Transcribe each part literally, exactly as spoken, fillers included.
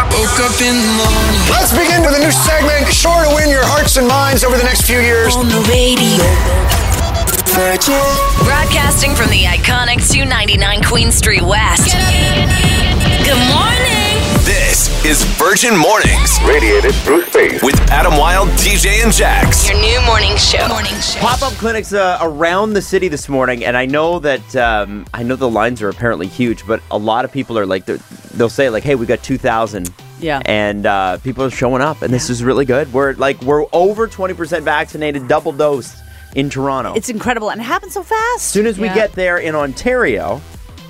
Woke up in the morning. Let's begin with a new segment, sure to win your hearts and minds over the next few years. On the radio. Virgin. Broadcasting from the iconic two ninety-nine Queen Street West. Good morning. This is Virgin Mornings. Radiated through space. With Adam Wilde, T J, and Jax. Your new morning show. Morning show. Pop-up clinics uh, around the city this morning, and I know that um, I know the lines are apparently huge, but a lot of people are like, they'll say like, "Hey, we got two thousand." Yeah. And uh, people are showing up, and this is really good. We're like we're over twenty percent vaccinated, double dosed in Toronto. It's incredible, and it happens so fast. As soon as we Yeah. get there in Ontario,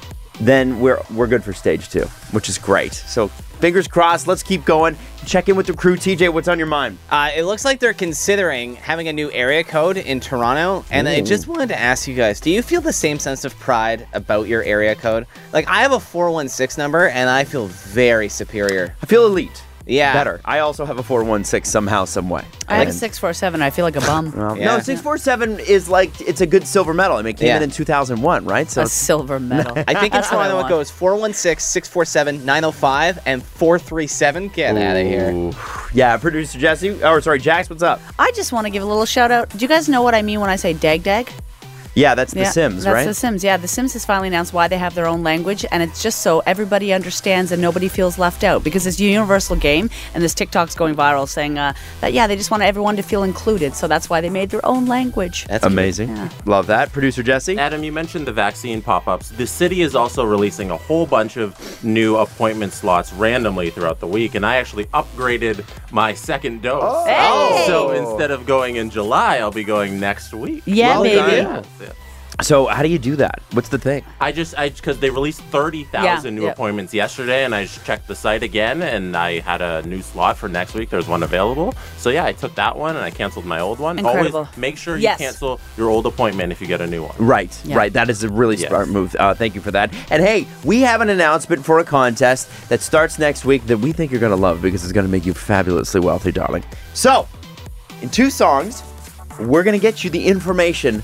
then we're we're good for stage two, which is great. So fingers crossed. Let's keep going. Check in with the crew. T J, what's on your mind? Uh, it looks like they're considering having a new area code in Toronto, and Ooh. I just wanted to ask you guys, do you feel the same sense of pride about your area code? Like, I have a four one six number, and I feel very superior. I feel elite. Yeah. Better. I also have a four one six somehow, some way. I have a And- six four seven. I feel like a bum. Well, Yeah. No, six four seven is like, it's a good silver medal. I mean, it came Yeah. in in two thousand one, right? So A silver medal. I think in That's what I Toronto it want. goes four one six, six four seven, nine oh five, and four three seven. Get out of here. Ooh. Yeah, producer Jesse, or sorry, Jax, what's up? I just want to give a little shout out. Do you guys know what I mean when I say dag dag? Yeah, that's The Yeah, Sims, that's right? The Sims. Yeah, The Sims has finally announced why they have their own language, and it's just so everybody understands and nobody feels left out, because it's a universal game, and this TikTok's going viral saying uh, that, yeah, they just want everyone to feel included, so that's why they made their own language. That's Amazing. Yeah. Love that. Producer Jesse? Adam, you mentioned the vaccine pop-ups. The city is also releasing a whole bunch of new appointment slots randomly throughout the week, and I actually upgraded my second dose. Hey! So instead of going in July, I'll be going next week. Yeah, Well baby. done. Yeah. So how do you do that? What's the thing? I just, I because they released thirty thousand Yeah, new yeah. appointments yesterday, and I just checked the site again, and I had a new slot for next week. There's one available. So yeah, I took that one, and I canceled my old one. Incredible. Always make sure you Yes. cancel your old appointment if you get a new one. Right, Yeah. right. That is a really Yes. smart move. Uh, thank you for that. And hey, we have an announcement for a contest that starts next week that we think you're going to love because it's going to make you fabulously wealthy, darling. So, in two songs, we're going to get you the information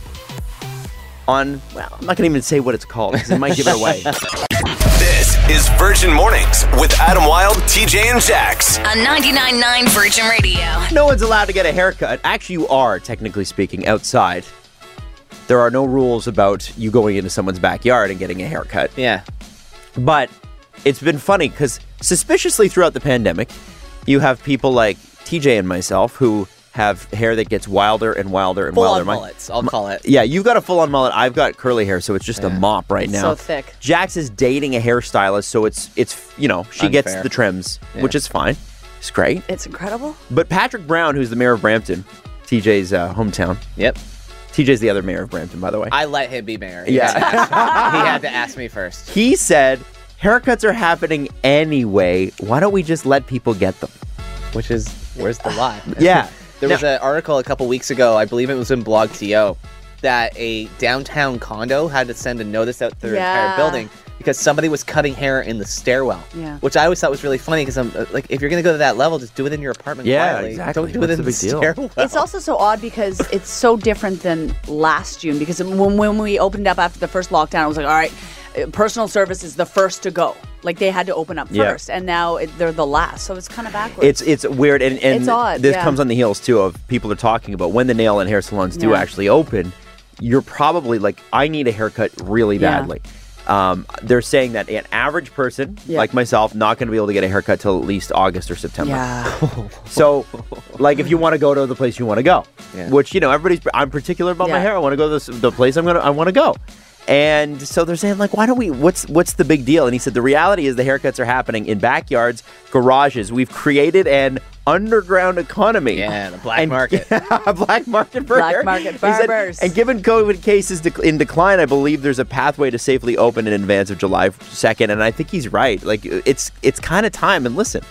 on, well, I'm not going to even say what it's called because it might give it away. This is Virgin Mornings with Adam Wilde, T J, and Jax. On ninety-nine point nine Virgin Radio. No one's allowed to get a haircut. Actually, you are, technically speaking, outside. There are no rules about you going into someone's backyard and getting a haircut. Yeah. But it's been funny because suspiciously throughout the pandemic, you have people like T J and myself who have hair that gets wilder and wilder and wilder. Full-on My- mullets, I'll call it. Yeah, you've got a full-on mullet. I've got curly hair, so it's just a mop right now. so thick. Jax is dating a hairstylist, so it's it's you know she gets Unfair. the trims, Yeah. which is fine. It's great. It's incredible. But Patrick Brown, who's the mayor of Brampton, T J's uh, hometown. Yep. T J's the other mayor of Brampton, by the way. I let him be mayor. Yeah. he had to ask me first. He said, haircuts are happening anyway. Why don't we just let people get them? Which is, where's the lie? Yeah. There Now- was an article a couple weeks ago, I believe it was in Blog T O, that a downtown condo had to send a notice out to their Yeah. entire building because somebody was cutting hair in the stairwell. Yeah. Which I always thought was really funny because I'm uh, like, if you're gonna go to that level, just do it in your apartment Yeah, quietly. exactly. Don't do What's it in the the, big deal? stairwell. It's also so odd because it's so different than last June, because when, when we opened up after the first lockdown, it was like, all right, uh, personal service is the first to go. Like, they had to open up Yeah. first, and now it, they're the last. So it's kind of backwards. It's it's weird, and, and It's odd, this yeah. comes on the heels, too, of people are talking about when the nail and hair salons do Yeah. actually open, you're probably like, I need a haircut really Yeah. badly. Um, they're saying that an average person, Yeah. like myself, not going to be able to get a haircut till at least August or September. yeah. So, like, if you want to go to the place you want to go, Yeah. which, you know, everybody's, I'm particular about my Yeah. hair. I want to go to the, the place I'm going to, I want to go. And so they're saying, like, why don't we, what's what's the big deal? And he said, the reality is the haircuts are happening in backyards, garages. We've created an underground economy. Yeah, the black And- market. a black market for Black hair. market He said, barbers. and given COVID cases dec- in decline, I believe there's a pathway to safely open in advance of July second. And I think he's right. Like, it's it's kind of time. And listen,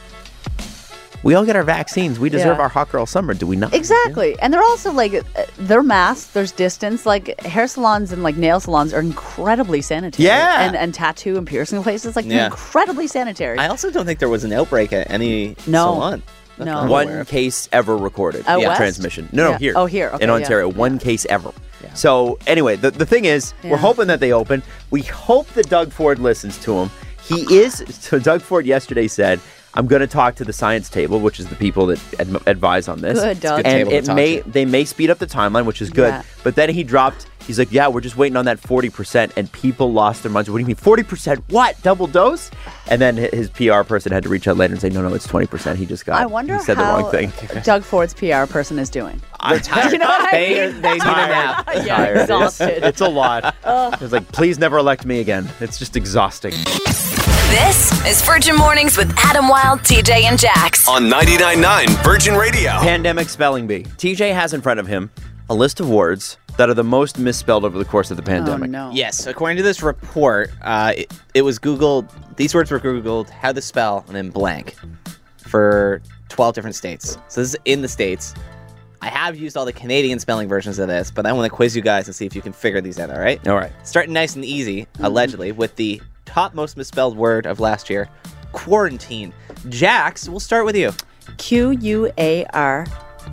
we all get our vaccines. We deserve Yeah. our hot girl summer, do we not? Exactly. And they're also like, uh, they're masked, there's distance. Like, hair salons and like nail salons are incredibly sanitary. Yeah. And, and tattoo and piercing places, like, Yeah. they're incredibly sanitary. I also don't think there was an outbreak at any No. salon. Not No. that I'm aware One of. case ever recorded. Out yeah. west? Transmission. No, no, Yeah. here. Oh, here. Okay, in yeah. Ontario. One case ever. So, anyway, the, the thing is, Yeah. we're hoping that they open. We hope that Doug Ford listens to him. He is, so Doug Ford yesterday said, I'm going to talk to the science table, which is the people that ad- advise on this. Good, Doug. good And table to it talk may to. they may speed up the timeline, which is good. Yeah. But then he dropped. He's like, yeah, we're just waiting on that forty percent, and people lost their minds. What do you mean forty percent? What? Double dose? And then hi- his P R person had to reach out later and say, no, no, it's twenty percent. He just got. I wonder he said how the wrong thing. Doug Ford's P R person is doing. I'm tired. You know what I They, mean? they need a nap. Yeah, Tired. exhausted. It's, it's a lot. It's like, please never elect me again. It's just exhausting. This is Virgin Mornings with Adam Wilde, T J, and Jax. On ninety-nine point nine Virgin Radio. Pandemic spelling bee. T J has in front of him a list of words that are the most misspelled over the course of the Oh, pandemic. no. Yes, according to this report, uh, it, it was Googled, these words were Googled, how to spell, and then blank, for twelve different states. So this is in the States. I have used all the Canadian spelling versions of this, but I want to quiz you guys and see if you can figure these out, all right? All right. Starting nice and easy, allegedly, with the top most misspelled word of last year, quarantine. Jax, we'll start with you. Q U A R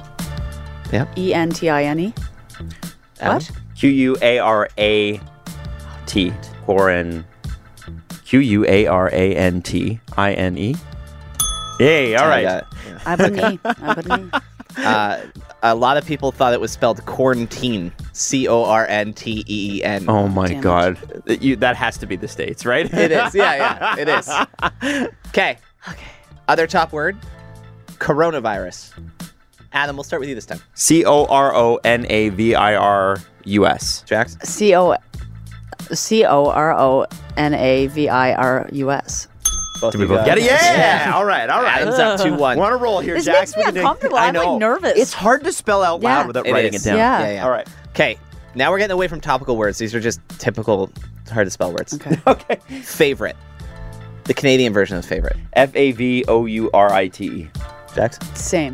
Yeah. E N T I N E. What? Q U A R A T. Quaran. Q U A R A N T I N E. Yay, all right. Uh, I put an E. I put an E. uh, a lot of people thought it was spelled quarantine. C O R N T E E N. Oh my Damn it. God. That You, that has to be the States, right? It is. Yeah, yeah, it is. Okay. Okay. Other top word, coronavirus. Adam, we'll start with you this time. C O R O N A V I R U S. Jax? C O C O R O N A V I R U S. Both Did we of you both got get it? Yeah. All right, all right. Adam's up two one. Want to roll here, This Jax? makes me We can do- uncomfortable. I I'm, like, know. nervous. It's hard to spell out loud Yeah. without It writing is. it down. Yeah. Yeah, yeah. All right. Okay. Now we're getting away from topical words. These are just typical hard to spell words. Okay. Okay. Favorite. The Canadian version of favorite. F A V O U R I T E. Jax? Same.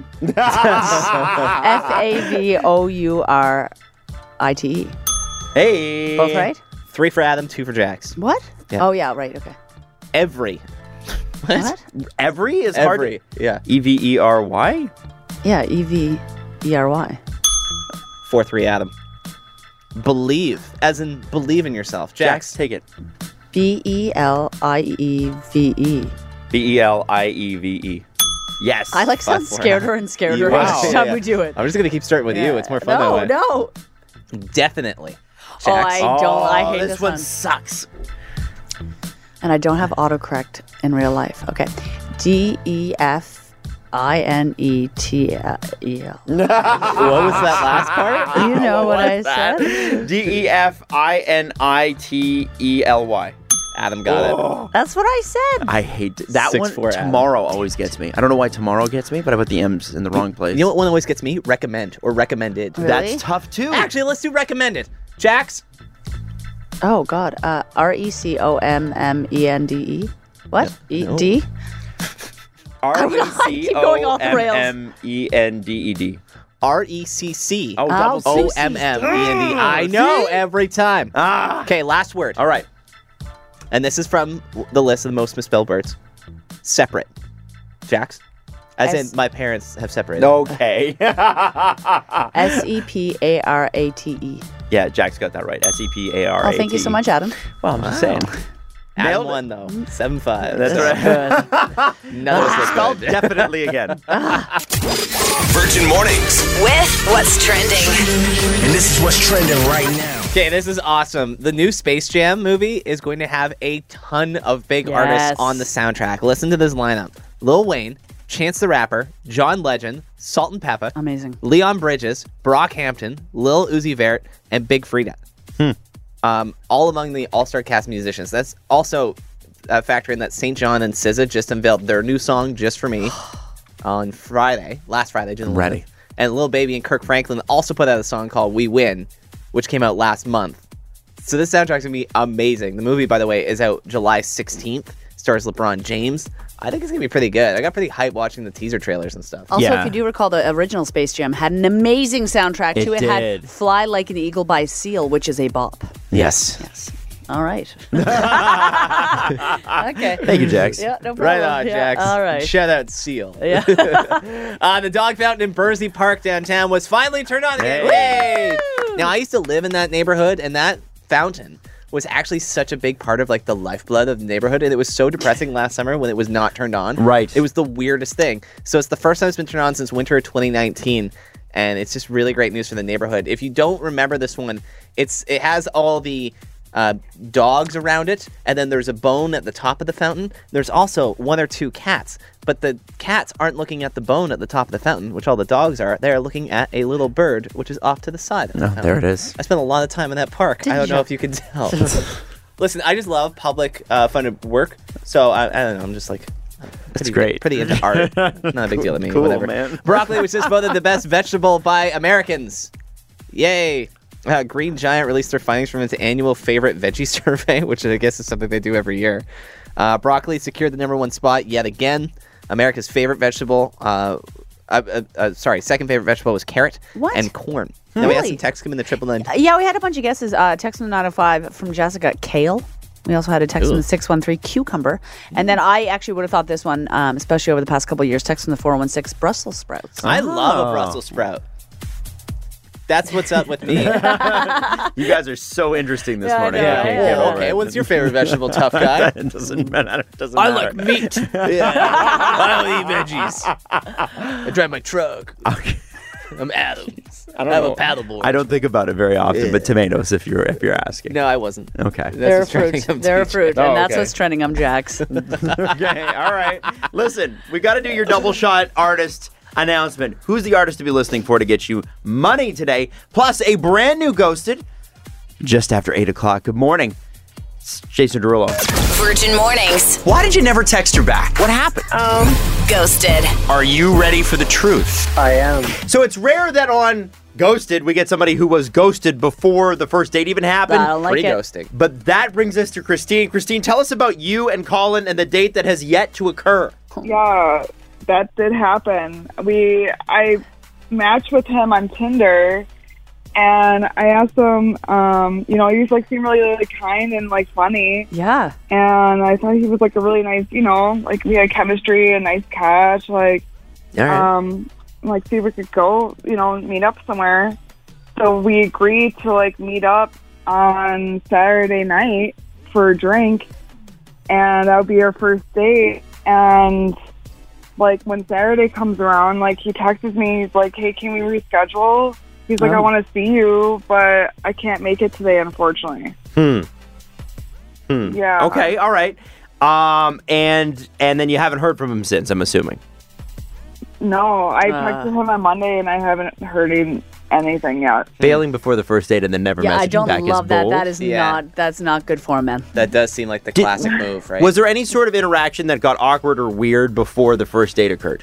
F A V O U R I T E. Hey. Both right? Three for Adam, two for Jax. What? Yeah. Oh, yeah, right. Okay. Every. What? Every is Every. hard. Yeah. E V E R Y? Yeah, E V E R Y. Four three Adam. Believe. As in believe in yourself. Jax, Jax. take it. B E L I E V E. B E L I E V E. Yes. I like Five, sound four. scareder and scareder Wow. each Yeah, time yeah. we do it. I'm just going to keep starting with you. It's more fun no, that way. No, Definitely. Oh, Jax. I don't. I hate this this one one. sucks. And I don't have autocorrect in real life. Okay. D E F I N E T E L. What was that last part? You know what I What's that? said? D E F I N I T E L Y. Adam got it. That's what I said. I hate that Six, one. four, Adam. Tomorrow always gets me. I don't know why tomorrow gets me, but I put the M's in the wrong place. You know what one always gets me? Recommend or recommended. Really? That's tough too. Actually, let's do recommended. Jax? Oh, God. Uh, R E C O M M E N D E. What? E No. D? R E I C keep O going off the M rails. M E N D E D. R E C C. Oh, Oh, double C. O M M E N D. I know See? every time. Ah. Okay, last word. All right. And this is from the list of the most misspelled words. Separate. Jax? As S- in, my parents have separated. Okay. S E P A R A T E. Yeah, Jack's got that right. S E P A R A T E. Oh, thank you so much, Adam. Well, I'm just saying. Adam Nailed it. won, though. seven five. That's right. None of us look Spelled good. definitely again. Virgin Mornings. With what's trending. And this is what's trending right now. Okay, this is awesome. The new Space Jam movie is going to have a ton of big Yes. artists on the soundtrack. Listen to this lineup. Lil Wayne, Chance the Rapper, John Legend, Salt and Peppa, Amazing. Leon Bridges, Brockhampton, Lil Uzi Vert, and Big Frida. Um, all among the all-star cast musicians. That's also uh, factoring that Saint John and S Z A just unveiled their new song, Just For Me, on Friday, last Friday, June eleventh. Ready. And Lil Baby and Kirk Franklin also put out a song called We Win, which came out last month. So this soundtrack's gonna be amazing. The movie, by the way, is out July sixteenth. Stars LeBron James. I think it's gonna be pretty good. I got pretty hyped watching the teaser trailers and stuff. Also, Yeah. if you do recall, the original Space Jam had an amazing soundtrack It too. It did. had "Fly Like an Eagle" by Seal, which is a bop. Yes. Yes. All right. okay. Thank you, Jax. Yeah, no problem. Right on, Yeah, Jax. All right. Shout out Seal. Yeah. Uh, the dog fountain in Bursey Park downtown was finally turned on again. Hey. Yay! Now, I used to live in that neighborhood, and that fountain was actually such a big part of like the lifeblood of the neighborhood, and it was so depressing last summer when it was not turned on. Right. It was the weirdest thing. So it's the first time it's been turned on since winter of twenty nineteen, and it's just really great news for the neighborhood. If you don't remember this one, it's it has all the uh, dogs around it, and then there's a bone at the top of the fountain. There's also one or two cats, but the cats aren't looking at the bone at the top of the fountain, which all the dogs are. They're looking at a little bird, which is off to the side of the Oh, fountain. there it is. I spent a lot of time in that park. I don't know if you can tell. Listen, I just love public uh, funded work, so I, I don't know. I'm just like, That's pretty, great. Pretty into art. Not a big deal to me. Cool, whatever. man. Broccoli was just voted the best vegetable by Americans. Yay! Uh, Green Giant released their findings from its annual favorite veggie survey, which I guess is something they do every year. Uh, broccoli secured the number one spot yet again. America's favorite vegetable. Uh, uh, uh, uh, sorry, second favorite vegetable was carrot What? and corn. Now we had Really? some text come in the triple nine. Yeah, we had a bunch of guesses. Uh, text from the nine oh five from Jessica, kale. We also had a text from the six one three, cucumber. And then I actually would have thought this one, um, especially over the past couple of years, text from the four one six, Brussels sprouts. I love Oh. a Brussels sprout. That's what's up with me. You guys are so interesting this Yeah, I morning. know, I right? can't get Oh, over okay, it. what's your favorite vegetable, tough guy? It doesn't matter. It doesn't I matter. like meat. I don't eat veggies. I drive my truck. Okay. I'm Adams. I, don't have know. a paddleboard. I don't think about it very often, but tomatoes, if you're if you're asking. No, I wasn't. Okay. That's They're a what's trending fruit. on They're a T J. fruit. Oh, and that's okay. what's trending on Jax. Okay. All right. Listen, we got to do your double shot artist announcement. Who's the artist to be listening for to get you money today? Plus a brand new Ghosted just after eight o'clock. Good morning. It's Jason Derulo. Virgin Mornings. Why did you never text her back? What happened? Ghosted. Are you ready for the truth? I am. So it's rare that on Ghosted we get somebody who was ghosted before the first date even happened. I don't like Free it. ghosting. But that brings us to Christine. Christine, tell us about you and Colin and the date that has yet to occur. Yeah, that did happen. We I matched with him on Tinder, and I asked him, um, you know, he was like seemed really, really kind and like funny, Yeah. and I thought he was like a really nice, you know, like we had chemistry, a nice catch, like, All right. um, like see if we could go, you know, meet up somewhere. So we agreed to like meet up on Saturday night for a drink, and that would be our first date. And like when Saturday comes around, like he texts me, he's like, "Hey, can we reschedule?" He's like, Oh. "I want to see you, but I can't make it today, unfortunately." Hmm. Hmm. Yeah. Okay. All right. Um. And and then you haven't heard from him since, I'm assuming. No, I Uh. texted him on Monday, and I haven't heard him anything yet. Failing before the first date and then never Yeah, I messaging don't back love is that. bold. That is Yeah. not, that's not good for a man. That does seem like the Did- classic move, right? Was there any sort of interaction that got awkward or weird before the first date occurred?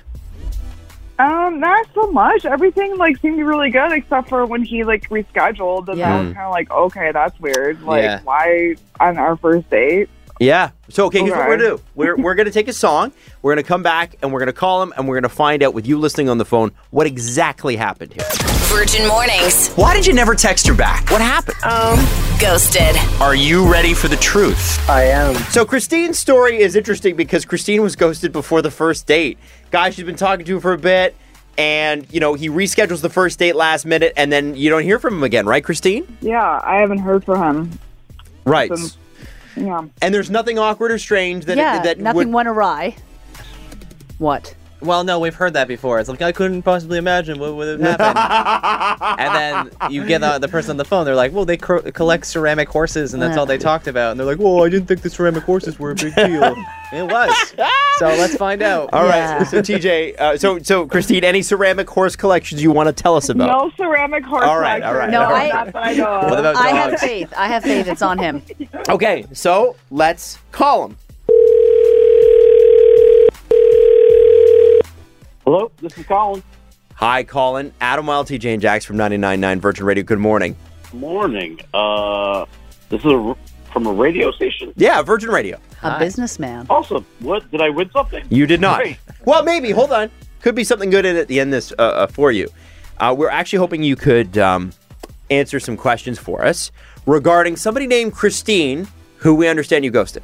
Um, not so much. Everything like seemed really good, except for when he like rescheduled, and Yeah. I was kind of like, okay, that's weird. Like, Yeah. why on our first date? Yeah. So, okay, here's what Okay. we're going to do. We're, we're going to take a song. We're going to come back and we're going to call him and we're going to find out with you listening on the phone what exactly happened here. Virgin Mornings. Why did you never text her back? What happened? Ghosted. Are you ready for the truth? I am. So Christine's story is interesting because Christine was ghosted before the first date. Guy she's been talking to for a bit, and, you know, he reschedules the first date last minute, and then you don't hear from him again, right, Christine? Yeah, I haven't heard from him. Right. Since- Yeah. And there's nothing awkward or strange that yeah, that nothing would... went awry. What? Well, no, we've heard that before. It's like, I couldn't possibly imagine what would have happened. And then you get the, the person on the phone, they're like, well, they cro- collect ceramic horses, and that's all they talked about. And they're like, well, I didn't think the ceramic horses were a big deal. It was. So let's find out. All right. Yeah. So T J, uh, so so Christine, any ceramic horse collections you want to tell us about? No ceramic horse. All right, all right, collection. all right. Not that I know of. What about I have dogs? faith. I have faith. It's on him. Okay, so let's call him. Hello, this is Colin. Hi, Colin. Adam Wild, T J and Jax from ninety-nine point nine Virgin Radio. Good morning. Morning. Uh, this is a, from a radio station. Yeah, Virgin Radio. A businessman. Awesome. What, did I win something? You did not. Great. Well, maybe. Hold on. Could be something good in at the end this uh, uh, for you. Uh, we're actually hoping you could um, answer some questions for us regarding somebody named Christine, who we understand you ghosted.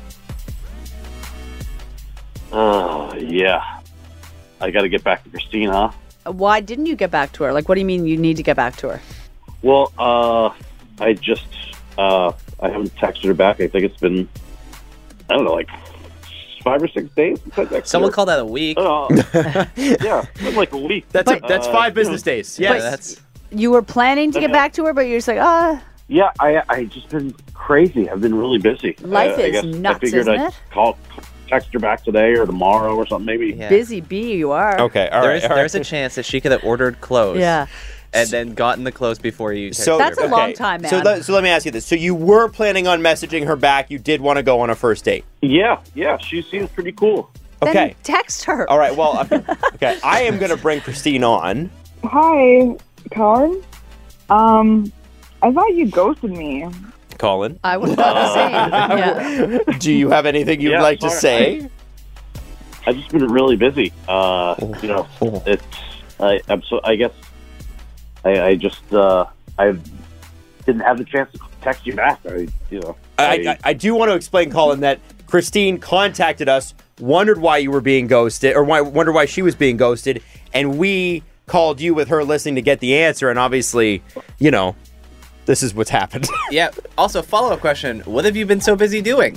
Uh, yeah. I got to get back to Christine, huh? Why didn't you get back to her? Like, what do you mean you need to get back to her? Well, uh, I just, uh, I haven't texted her back. I think it's been, I don't know, like five or six days since I texted Someone her. called that a week. Uh, yeah, it's been like a week. That's a, that's Uh, five you know, business days. Yeah, Yes. that's You were planning to get Okay. back to her, but you're just like, ah, Yeah, I I just been crazy. I've been really busy. Life I, I is guess nuts, I figured isn't I'd it? call, text her back today or tomorrow or something maybe. yeah. busy bee you are. Okay, all right. There's, all there's right. a chance that she could have ordered clothes. Yeah. And then gotten the clothes before you. So texted That's her a back. long time, man. So let, so let me ask you this: so you were planning on messaging her back? You did want to go on a first date? Yeah, yeah, she seems pretty cool. Then Okay. text her. All right. Well, okay. okay. I am going to bring Christine on. Hi, Colin. Um, I thought you ghosted me. Colin, I was about to say. Yeah. do you have anything you'd Yeah, like to sorry. say? I've just been really busy. Uh, you know, it's I I'm so I guess I, I just uh, I didn't have the chance to text you back. I you know I, I, I do want to explain, Colin, that Christine contacted us, wondered why you were being ghosted, or why wondered why she was being ghosted, and we called you with her listening to get the answer, and obviously, you know, this is what's happened. Yeah. Also, follow-up question. What have you been so busy doing?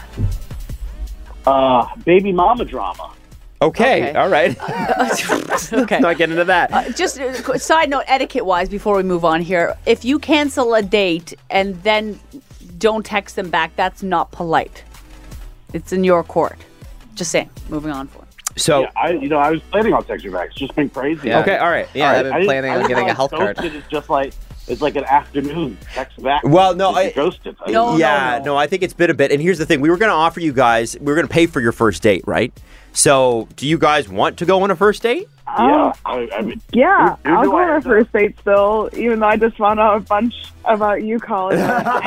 uh, baby mama drama. Okay, Okay. all right. Okay. Not getting into that. Uh, just uh, qu- side note, etiquette-wise, before we move on here, if you cancel a date and then don't text them back, that's not polite. It's in your court. Just saying. Moving on for it. So, Yeah, I you know I was planning on texting you back. It's just been crazy. Yeah. okay, all right. Yeah, all right. I've been I didn't- planning I on didn't getting a realize health card. ghosted is just like it's like an afternoon text back. Well, no, You're I- ghosted. I No, didn't- yeah, no. no, I think it's been a bit. And here's the thing: we were going to offer you guys, we were going to pay for your first date, right? So, do you guys want to go on a first date? yeah. I, I mean, Yeah, Who- who I'll do go I on a have to- first date still, even though I just found out a bunch about you, Colin.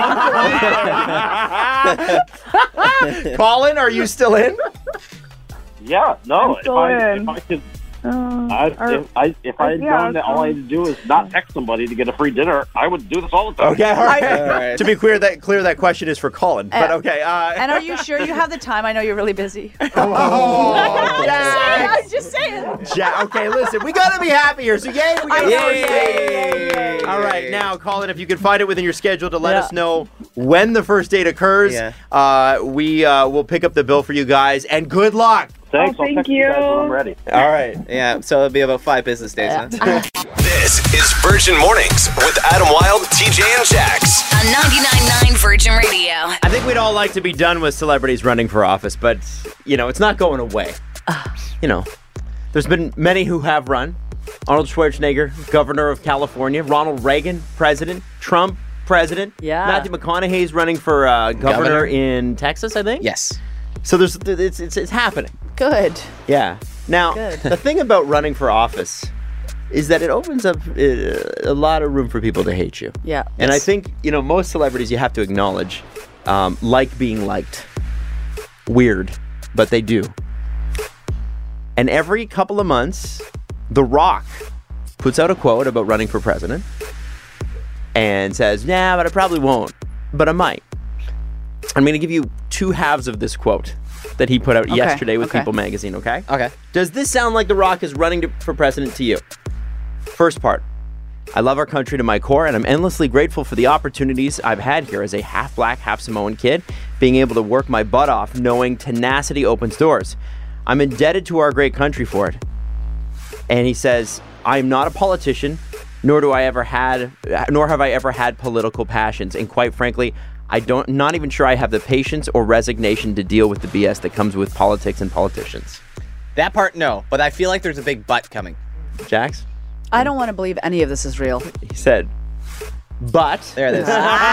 Colin, are you still in? yeah, no. I'm If still I, in. if I could, Uh, I, or- if I if I had yeah, known that all I had to do is not text somebody to get a free dinner, I would do this all the time. Okay, all right. All right. To be clear, that clear that question is for Colin. But Uh, okay. Uh, And are you sure you have the time? I know you're really busy. oh, I'm Jax. just saying. Ja- okay, listen, we gotta be happy here. So yay, we got a Yay. first date. All right, now, Colin, if you can find it within your schedule to let Yeah. us know when the first date occurs, Yeah. uh, we uh, will pick up the bill for you guys. And good luck. Thanks. Oh, I'll thank text you guys when you. I'm ready. All right. Yeah, so it'll be about five business days, huh? This is Virgin Mornings with Adam Wilde, T J, and Jax. On ninety-nine point nine Virgin Radio. I think we'd all like to be done with celebrities running for office, but, you know, it's not going away. You know, there's been many who have run. Arnold Schwarzenegger, governor of California. Ronald Reagan, president. Trump, president. Yeah. Matthew McConaughey's running for uh, governor, Governor. in Texas, I think. Yes. So there's it's it's, it's happening. Good. Yeah. Now, Good. the thing about running for office is that it opens up uh, a lot of room for people to hate you. Yeah. And I Yes. think, you know, most celebrities you have to acknowledge um, like being liked. Weird, but they do. And every couple of months, The Rock puts out a quote about running for president and says, nah, but I probably won't, but I might. I'm going to give you two halves of this quote that he put out Okay, yesterday with okay. People Magazine, okay? Okay. Does this sound like The Rock is running to, for president to you? First part. I love our country to my core, and I'm endlessly grateful for the opportunities I've had here as a half-black, half-Samoan kid, being able to work my butt off knowing tenacity opens doors. I'm indebted to our great country for it. And he says, I am not a politician, nor do I ever had, nor have I ever had political passions. And quite frankly, I don't, not even sure I have the patience or resignation to deal with the B S that comes with politics and politicians. That part, no. But I feel like there's a big but coming. Jax? I don't want to believe any of this is real. He said, but There it is.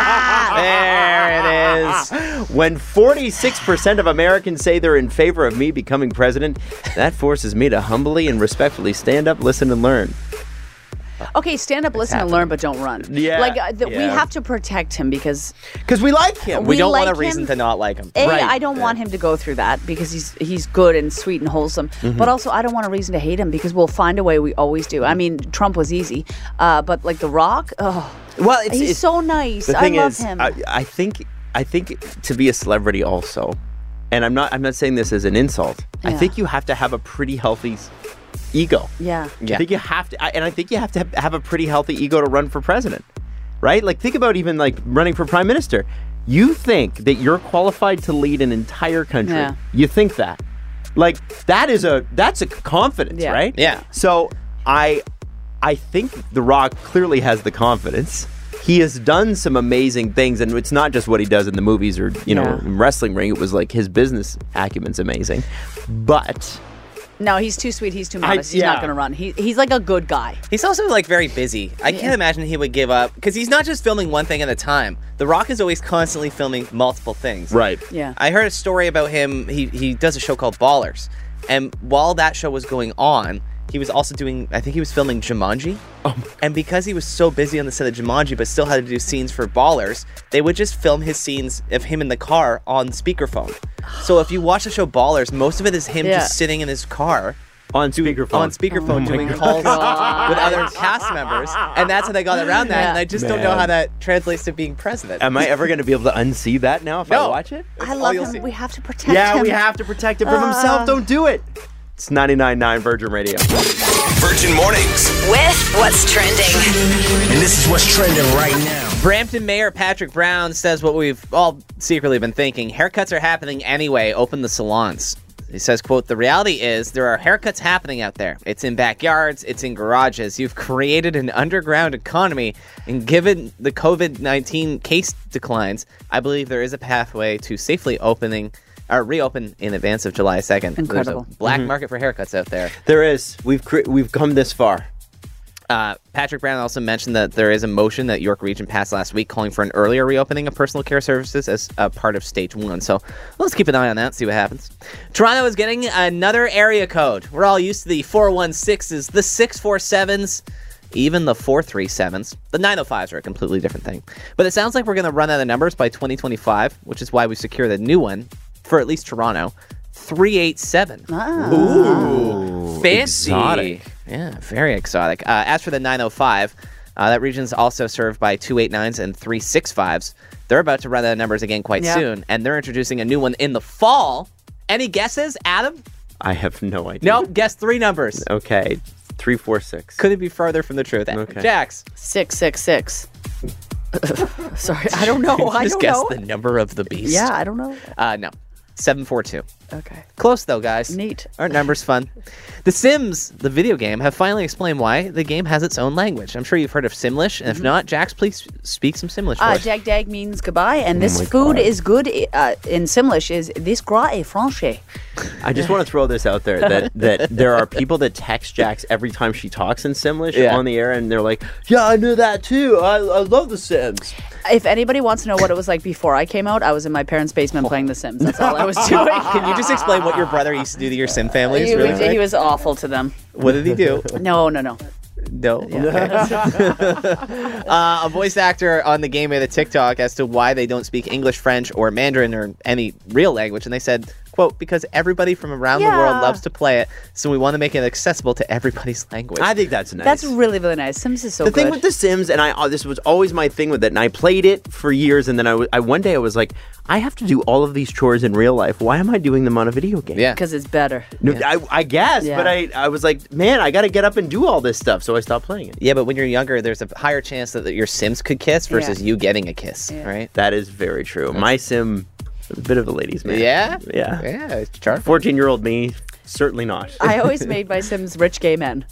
there it is. When forty-six percent of Americans say they're in favor of me becoming president, that forces me to humbly and respectfully stand up, listen, and learn. Okay, stand up, listen, and learn, but don't run. Yeah, Like, uh, th- we yeah. have to protect him because Because we like him. We, We don't like want a reason him. to not like him. A, Right. I don't want him to go through that because he's he's good and sweet and wholesome. Mm-hmm. But also, I don't want a reason to hate him because we'll find a way. We always do. I mean, Trump was easy, uh, but like The Rock, oh, Well, it's, he's it's so nice. the I thing love is, him. I, I think I think to be a celebrity also, and I'm not I'm not saying this as an insult. I Yeah. think you have to have a pretty healthy s- ego. yeah. Yeah. I think you have to, I- and I think you have to have, have a pretty healthy ego to run for president, right? Like, think about even like running for prime minister. You think that you're qualified to lead an entire country. Yeah. You think that. Like, that is a, that's a confidence, Yeah. right? Yeah. So I, I think The Rock clearly has the confidence. He has done some amazing things, and it's not just what he does in the movies or, you know, Yeah. in wrestling ring. It was like his business acumen's amazing. But No, he's too sweet. He's too I- modest. He's not yeah. going to run. He, he's like a good guy. He's also like very busy. I can't imagine he would give up because he's not just filming one thing at a time. The Rock is always constantly filming multiple things. right. Yeah. I heard a story about him. He he does a show called Ballers, and while that show was going on, he was also doing. I think he was filming Jumanji. Oh and because he was so busy on the set of Jumanji, but still had to do scenes for Ballers, they would just film his scenes of him in the car on speakerphone. So if you watch the show Ballers, most of it is him Yeah. just sitting in his car. On speakerphone. On speakerphone, doing calls with other cast members, and that's how they got around that. Yeah. And I just don't know Man. how that translates to being president. Am I ever going to be able to unsee that now if I No. watch it? I all love you'll him. see. We have to protect Yeah, him. we have to protect him from himself. Don't do it. It's ninety-nine point nine Virgin Radio. Virgin Mornings. With what's trending. And this is what's trending right now. Brampton Mayor Patrick Brown says what we've all secretly been thinking. Haircuts are happening anyway. Open the salons. He says, quote, the reality is there are haircuts happening out there. It's in backyards. It's in garages. You've created an underground economy. And given the covid nineteen case declines, I believe there is a pathway to safely opening or reopen in advance of July second. Incredible. There's a black market for haircuts out there. There is. We've cre- we've come this far. Uh, Patrick Brown also mentioned that there is a motion that York Region passed last week calling for an earlier reopening of personal care services as a part of stage one. So let's keep an eye on that, see what happens. Toronto is getting another area code. We're all used to the four one sixes, the six four sevens, even the four three sevens. The nine oh fives are a completely different thing. But it sounds like we're going to run out of numbers by twenty twenty-five, which is why we secured a new one for at least Toronto. three eight seven. Ooh. Fancy. Exotic. Yeah, very exotic. Uh, as for the nine oh five, uh, that region is also served by two eighty-nines and three sixty-fives. They're about to run out of numbers again quite Yeah. soon, and they're introducing a new one in the fall. Any guesses, Adam? I have no idea. No, guess three numbers. Okay. Three, four, six. Couldn't be further from the truth. Okay. Jax. Six, six, six. Sorry, I don't know. I Just don't guess know. the number of the beast. Yeah, I don't know. Uh, no. seven four two. Okay. Close though, guys. Neat. Aren't numbers fun? The Sims, the video game, have finally explained why the game has its own language. I'm sure you've heard of Simlish, and if not, Jax, please speak some Simlish for Uh, us. dag dag means goodbye, and this my food God. is good uh, in Simlish is this gras est franche. I just want to throw this out there that, that there are people that text Jax every time she talks in Simlish Yeah. on the air, and they're like, yeah, I knew that too. I, I love The Sims. If anybody wants to know what it was like before I came out, I was in my parents' basement playing The Sims. That's all I was doing. Can you just explain what your brother used to do to your Sim families? he, really he quick? was awful to them. What did he do? No, no, no. No. uh, a voice actor on the game made a TikTok as to why they don't speak English, French, or Mandarin or any real language, and they said, quote, because everybody from around the world Yeah. loves to play it, so we want to make it accessible to everybody's language. I think that's nice. That's really, really nice. Sims is so the good. thing with The Sims, and I uh, this was always my thing with it, and I played it for years, and then I, w- I one day I was like, I have to do all of these chores in real life. Why am I doing them on a video game? Yeah. Because it's better. No, I, I guess, Yeah. but I, I was like, man, I got to get up and do all this stuff, so I stopped playing it. Yeah, but when you're younger, there's a higher chance that your Sims could kiss versus Yeah. you getting a kiss, right? That is very true. My Sim, a bit of a ladies' man. Yeah? Yeah. Yeah, it's charming. fourteen-year-old me, certainly not. I always made my Sims rich gay men.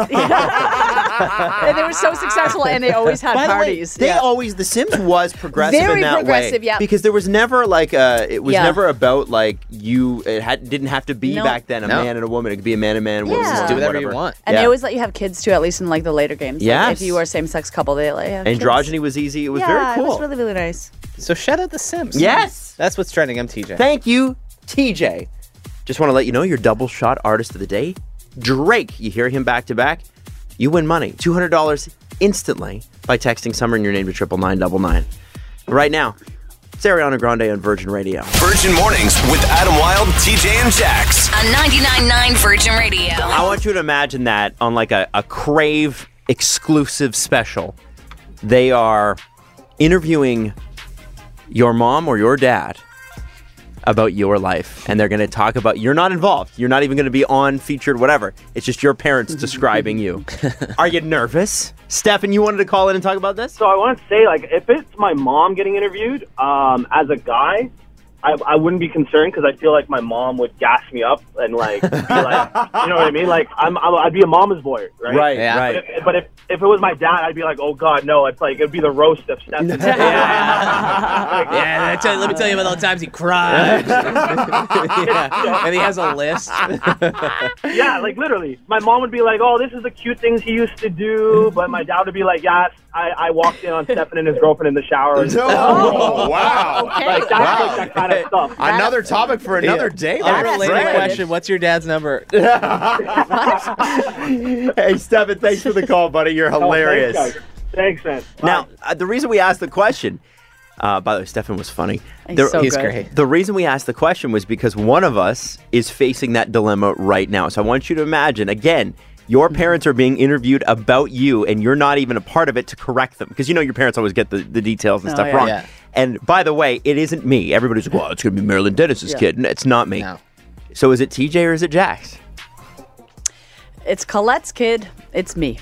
And they were so successful, and they always had By the way, parties. they Yeah. always The Sims was progressive Very in that progressive, way. yeah. Because there was never like a it was Yeah. never about like you it had didn't have to be No. back then a No. man and a woman. It could be a man and man, woman Yeah. and Just do whatever you whatever. want. And Yeah. they always let you have kids too, at least in like the later games. Like, Yes. if you were a same-sex couple, they let you have Androgyny kids. was easy. It was yeah, very cool. it was really, really nice. So shout out the Sims. Yes. That's what's trending. I'm T J. Thank you, T J. Just want to let you know your double shot artist of the day, Drake. You hear him back to back, you win money, two hundred dollars instantly by texting Summer in your name to triple nine double nine. Right now, it's Ariana Grande on Virgin Radio. Virgin Mornings with Adam Wilde, T J, and Jax. On ninety-nine point nine Virgin Radio. I want you to imagine that on like a, a Crave exclusive special. They are interviewing your mom or your dad about your life, and they're going to talk about. You're not involved. You're not even going to be on, featured, whatever. It's just your parents describing you. Are you nervous, Stefan? You wanted to call in and talk about this? So I want to say, like, if it's my mom getting interviewed, um, as a guy, I, I wouldn't be concerned because I feel like my mom would gas me up and like, be like, you know what I mean? Like, I'm, I'm I'd be a mama's boy, right? Right, yeah. But, right. if, but if, if it was my dad, I'd be like, oh God, no! It's like it'd be the roast of Stefan. yeah, yeah tell, let me tell you about all the times he cried. yeah. And he has a list. yeah, like literally, my mom would be like, oh, this is the cute things he used to do, but my dad would be like, yeah, I, I walked in on Stefan and his girlfriend in the shower. And, oh, wow! Okay. Like, that's Wow. like that kind of stuff. Another topic for another Yeah. day. Unrelated That's question. What's your dad's number? Hey, Stefan, thanks for the call, buddy. You're hilarious. Oh, thanks, guys. Thanks, man. Now, uh, the reason we asked the question, uh, by the way, Stefan was funny. He's The- so He's good. great. The reason we asked the question was because one of us is facing that dilemma right now. So I want you to imagine, again, your parents are being interviewed about you, and you're not even a part of it to correct them. Because you know your parents always get the, the details and Oh, stuff yeah. wrong. Yeah. And by the way, it isn't me. Everybody's like, well, it's going to be Marilyn Dennis's Yeah. kid. And it's not me. No. So is it T J or is it Jax? It's Colette's kid. It's me.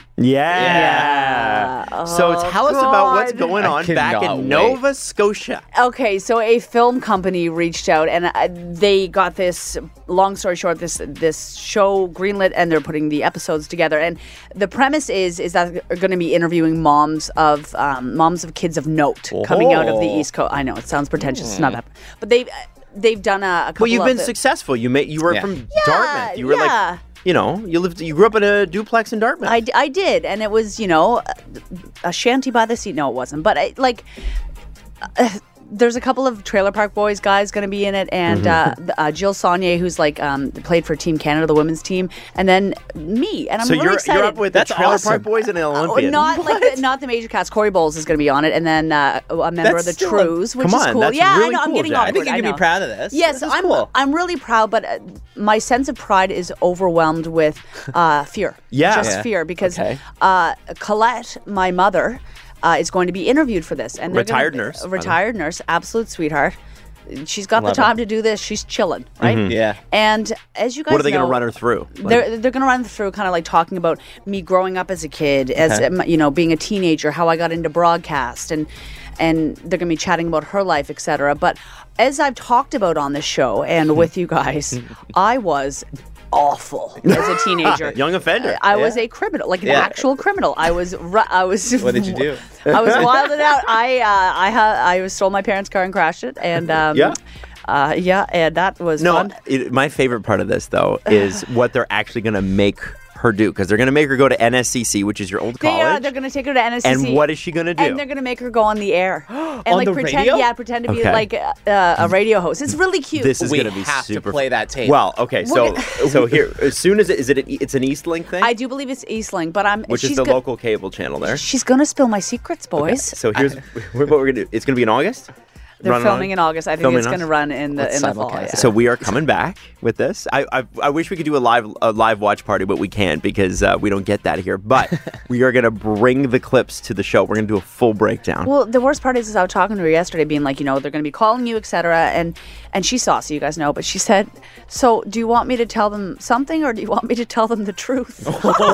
Yeah. Yeah. So Oh, tell us about what's God. going I on back cannot in wait. Nova Scotia. Okay, so a film company reached out and uh, they got this. Long story short, this this show greenlit and they're putting the episodes together. And the premise is is that they're going to be interviewing moms of um, moms of kids of note coming out of the Oh. East Coast. I know it sounds pretentious, it's not that, but they've they've done a, a couple. Well, you've of been the- successful. You made you were Yeah. from Yeah, Dartmouth. You were yeah. like, you know, you lived. You grew up in a duplex in Dartmouth. I, I did, and it was, you know, a shanty by the sea. No, it wasn't. But, I, like, uh, there's a couple of Trailer Park Boys guys going to be in it, and Mm-hmm. uh, uh, Jill Saunier, who's, like, um, played for Team Canada, the women's team, and then me. And I'm so really you're excited. you're up with That's the Trailer awesome. Park Boys and the Oh, Olympians. not like the, not the major cast. Corey Bowles is going to be on it, and then uh, a member That's of the still- Trues, which Come is on, cool. that's yeah, really I know. I'm cool, getting Jack. awkward. I think you can be know. proud of this. Yes, This is I'm. cool. I'm really proud, but uh, my sense of pride is overwhelmed with uh, fear. Yeah. just Yeah. fear because Okay. uh, Colette, my mother, uh, is going to be interviewed for this, and they're gonna- Retired nurse, a by the way. retired nurse, absolute sweetheart. She's got Love the her. time to do this. She's chilling, right? Mm-hmm. Yeah. And as you guys What are they know, going to run her through? they're they're going to run through kind of like talking about me growing up as a kid, as Okay. um, you know, being a teenager, how I got into broadcast, and and they're going to be chatting about her life, et cetera. But as I've talked about on this show and with you guys, I was awful as a teenager. Young offender. I was a criminal, like an Yeah. actual criminal. I was, ru- I was. What did you do? I was wilded out. I, uh, I had, I stole my parents' car and crashed it, and um, Yeah. uh, yeah, and that was No, fun. it, my favorite part of this though is what they're actually going to make her do, because they're going to make her go to N S C C, which is your old They college. are. They're going to take her to N S C C. and what is she going to do? And they're gonna make her go on the air and On like the pretend, radio? yeah, pretend to be Okay. like uh, a radio host. It's really cute. This is We going to be have to super play that tape. Well, okay, so We're so here, as soon as it is it an, it's an Eastlink thing, I do believe it's Eastling, but I'm. which she's is the go- local cable channel there. She's gonna spill my secrets, boys. So here's what we're going to do. It's going to be in August. They're Run filming on- in August. I think filming it's in going to August? run in the Let's in the fall. simulcast Yeah. it. So we are coming back with this. I, I I wish we could do a live a live watch party, but we can't because uh, we don't get that here. But we are going to bring the clips to the show. We're going to do a full breakdown. Well, the worst part is, is I was talking to her yesterday, being like, you know, they're going to be calling you, et cetera. And and she's saucy, you guys know. But she said, "So, do you want me to tell them something, or do you want me to tell them the truth?"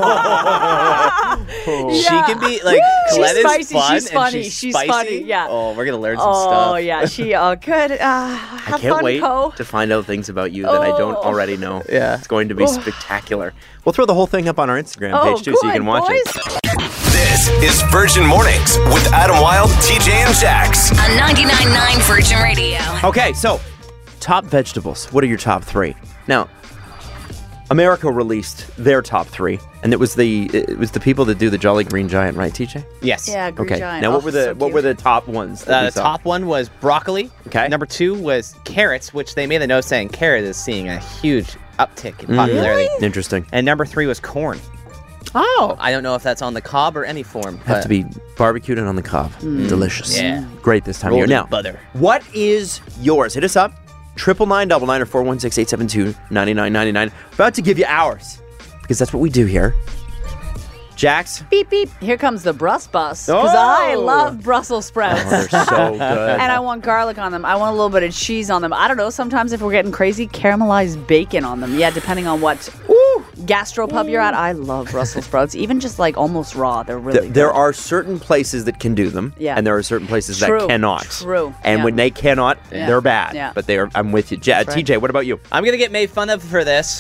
She can be like She's Colette is spicy, fun she's and funny, she's, she's spicy. funny, yeah. Oh, we're gonna learn some Oh stuff. yeah, she. Oh, good. Uh, have I can't fun, wait Co. to find out things about you that I don't Oh. already know. Yeah. It's going to be spectacular. We'll throw the whole thing up on our Instagram Oh, page too, so you good, can watch boys. it. This is Virgin Mornings with Adam Wilde, T J, and Jax. On ninety-nine point nine Virgin Radio. Okay, so top vegetables. What are your top three? Now, America released their top three, and it was the it was the people that do the Jolly Green Giant, right, T J? Yes. Yeah, Green Okay. Giant. Now, Oh, what were the so what cute. were the top ones? that Uh, we the saw? top one was broccoli. Okay. Number two was carrots, which they made the note saying carrot is seeing a huge uptick Mm. in popularity. Interesting. And number three was corn. Oh, I don't know if that's on the cob or any form. have but to be barbecued and on the cob. Delicious. Yeah. Great this time rolled of year. in Now, butter. what is yours? Hit us up. Triple nine double nine or four one six eight seven two ninety nine ninety nine. About to give you ours because that's what we do here. Jax? Beep, beep. Here comes the Brus Bus. Because I Oh! love Brussels sprouts. Oh, they're so good. And I want garlic on them. I want a little bit of cheese on them. I don't know. Sometimes if we're getting crazy, caramelized bacon on them. Yeah, depending on what gastropub you're at. I love Brussels sprouts. Even just like almost raw. They're really Th- good. there are certain places that can do them, Yeah. and there are certain places True. that cannot. True. And Yeah. when they cannot, Yeah. they're bad. Yeah. But they are. I'm with you, ja- That's right. T J. What about you? I'm gonna get made fun of for this.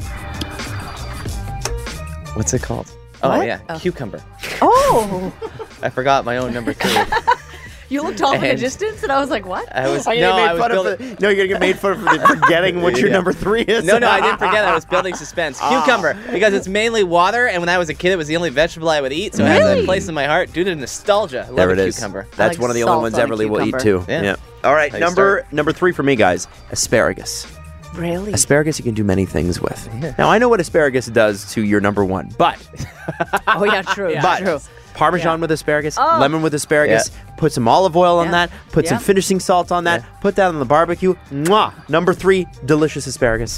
What's it called? Oh What? yeah, Oh. cucumber. Oh, I forgot my own number three. you looked off in the And- distance, and I was like, what? I was Are you no, gonna get I made was fun of building. the- no, you're gonna get made fun of for forgetting what your Yeah. number three is. No, no, I didn't forget. I was building suspense. Cucumber, because it's mainly water, and when I was a kid, it was the only vegetable I would eat, so it has a Really? place in my heart due to nostalgia. I love There a it is. cucumber. That's like one of the only salt ones on a Everly will eat cucumber. too. Yeah. All right, How you number start. number three for me, guys. Asparagus. Really? Asparagus you can do many things with. Now I know what asparagus does to your number one, but Oh yeah, true. but true. Parmesan Yeah. with asparagus, Oh. lemon with asparagus, put some olive oil on Yeah. that, put some Yeah. finishing salt on that, put that on the barbecue. Mwah! Number three, delicious asparagus.